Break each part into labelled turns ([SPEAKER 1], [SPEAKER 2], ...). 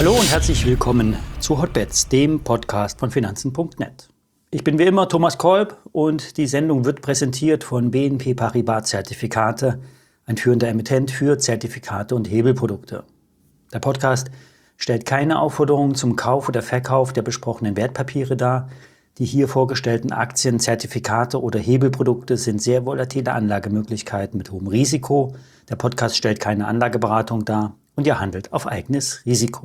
[SPEAKER 1] Hallo und herzlich willkommen zu Hotbets, dem Podcast von Finanzen.net. Ich bin wie immer Thomas Kolb und die Sendung wird präsentiert von BNP Paribas Zertifikate, ein führender Emittent für Zertifikate und Hebelprodukte. Der Podcast stellt keine Aufforderung zum Kauf oder Verkauf der besprochenen Wertpapiere dar. Die hier vorgestellten Aktien, Zertifikate oder Hebelprodukte sind sehr volatile Anlagemöglichkeiten mit hohem Risiko. Der Podcast stellt keine Anlageberatung dar und ihr handelt auf eigenes Risiko.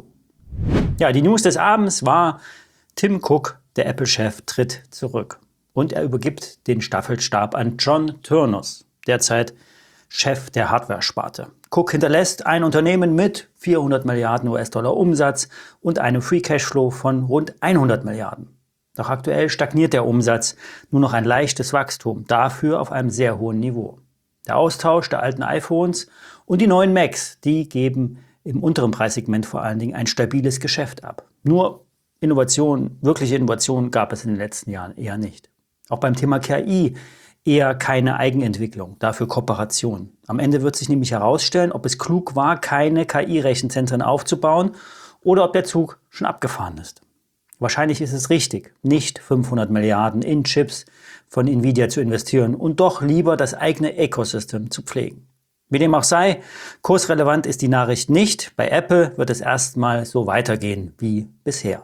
[SPEAKER 1] Ja, die News des Abends war, Tim Cook, der Apple-Chef, tritt zurück. Und er übergibt den Staffelstab an John Ternus, derzeit Chef der Hardware-Sparte. Cook hinterlässt ein Unternehmen mit 400 Milliarden US-Dollar Umsatz und einem Free Cashflow von rund 100 Milliarden. Doch aktuell stagniert der Umsatz, nur noch ein leichtes Wachstum, dafür auf einem sehr hohen Niveau. Der Austausch der alten iPhones und die neuen Macs, die geben im unteren Preissegment vor allen Dingen ein stabiles Geschäft ab. Nur wirkliche Innovation gab es in den letzten Jahren eher nicht. Auch beim Thema KI eher keine Eigenentwicklung, dafür Kooperation. Am Ende wird sich nämlich herausstellen, ob es klug war, keine KI-Rechenzentren aufzubauen oder ob der Zug schon abgefahren ist. Wahrscheinlich ist es richtig, nicht 500 Milliarden in Chips von Nvidia zu investieren und doch lieber das eigene Ecosystem zu pflegen. Wie dem auch sei, kursrelevant ist die Nachricht nicht. Bei Apple wird es erstmal so weitergehen wie bisher.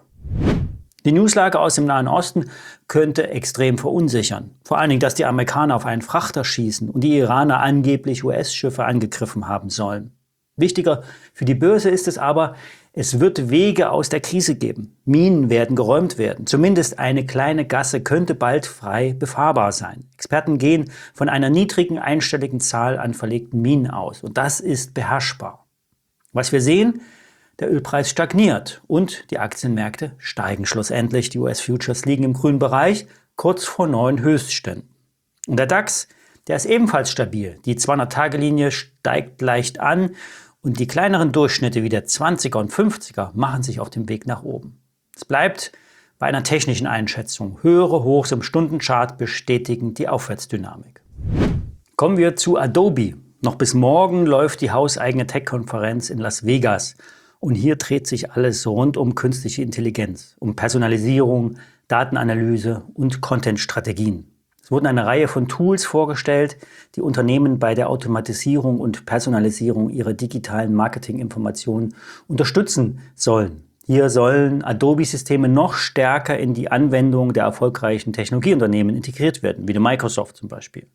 [SPEAKER 1] Die Newslage aus dem Nahen Osten könnte extrem verunsichern. Vor allen Dingen, dass die Amerikaner auf einen Frachter schießen und die Iraner angeblich US-Schiffe angegriffen haben sollen. Wichtiger für die Börse ist es aber, es wird Wege aus der Krise geben. Minen werden geräumt werden. Zumindest eine kleine Gasse könnte bald frei befahrbar sein. Experten gehen von einer niedrigen einstelligen Zahl an verlegten Minen aus. Und das ist beherrschbar. Was wir sehen, der Ölpreis stagniert und die Aktienmärkte steigen schlussendlich. Die US-Futures liegen im grünen Bereich, kurz vor neuen Höchstständen. Und der DAX, der ist ebenfalls stabil. Die 200-Tage-Linie steigt leicht an. Und die kleineren Durchschnitte wie der 20er und 50er machen sich auf dem Weg nach oben. Es bleibt bei einer technischen Einschätzung. Höhere Hochs im Stundenchart bestätigen die Aufwärtsdynamik. Kommen wir zu Adobe. Noch bis morgen läuft die hauseigene Tech-Konferenz in Las Vegas. Und hier dreht sich alles rund um künstliche Intelligenz, um Personalisierung, Datenanalyse und Content-Strategien. Es wurden eine Reihe von Tools vorgestellt, die Unternehmen bei der Automatisierung und Personalisierung ihrer digitalen Marketinginformationen unterstützen sollen. Hier sollen Adobe-Systeme noch stärker in die Anwendung der erfolgreichen Technologieunternehmen integriert werden, wie die Microsoft zum Beispiel.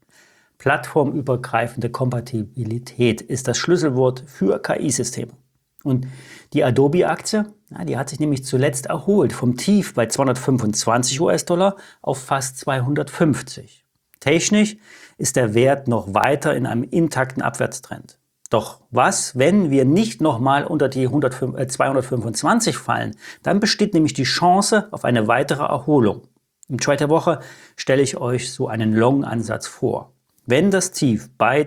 [SPEAKER 1] Plattformübergreifende Kompatibilität ist das Schlüsselwort für KI-Systeme. Und die Adobe-Aktie, die hat sich nämlich zuletzt erholt vom Tief bei 225 US-Dollar auf fast 250. Technisch ist der Wert noch weiter in einem intakten Abwärtstrend. Doch was, wenn wir nicht nochmal unter die 225 fallen? Dann besteht nämlich die Chance auf eine weitere Erholung. Im Trade der Woche stelle ich euch so einen Long-Ansatz vor. Wenn das Tief bei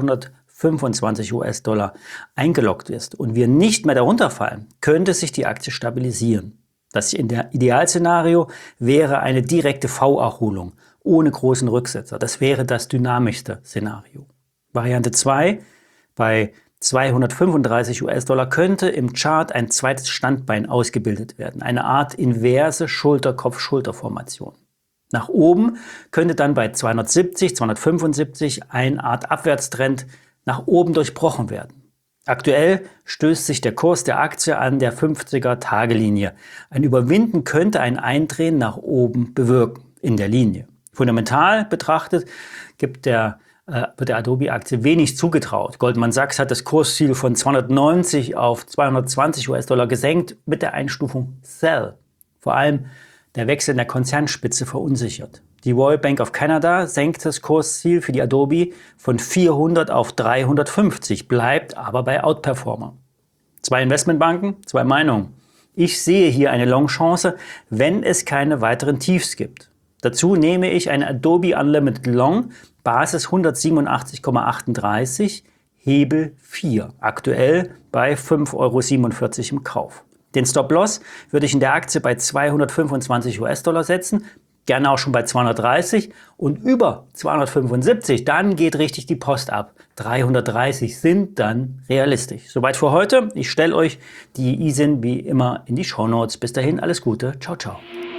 [SPEAKER 1] 225 US-Dollar eingeloggt ist und wir nicht mehr darunter fallen, könnte sich die Aktie stabilisieren. Das in der Idealszenario wäre eine direkte V-Erholung ohne großen Rücksetzer. Das wäre das dynamischste Szenario. Variante 2, bei 235 US-Dollar könnte im Chart ein zweites Standbein ausgebildet werden. Eine Art inverse Schulter-Kopf-Schulter-Formation. Nach oben könnte dann bei 270, 275 eine Art Abwärtstrend nach oben durchbrochen werden. Aktuell stößt sich der Kurs der Aktie an der 50er-Tage-Linie. Ein Überwinden könnte ein Eindrehen nach oben bewirken in der Linie. Fundamental betrachtet wird der Adobe-Aktie wenig zugetraut. Goldman Sachs hat das Kursziel von 290 auf 220 US-Dollar gesenkt mit der Einstufung Sell. Vor allem der Wechsel in der Konzernspitze verunsichert. Die Royal Bank of Canada senkt das Kursziel für die Adobe von 400 auf 350, bleibt aber bei Outperformer. 2 Investmentbanken, 2 Meinungen. Ich sehe hier eine Long-Chance, wenn es keine weiteren Tiefs gibt. Dazu nehme ich eine Adobe Unlimited Long, Basis 187,38, Hebel 4, aktuell bei 5,47 € im Kauf. Den Stop-Loss würde ich in der Aktie bei 225 US-Dollar setzen, gerne auch schon bei 230 und über 275, dann geht richtig die Post ab. 330 sind dann realistisch. Soweit für heute. Ich stelle euch die ISIN wie immer in die Shownotes. Bis dahin, alles Gute. Ciao, ciao.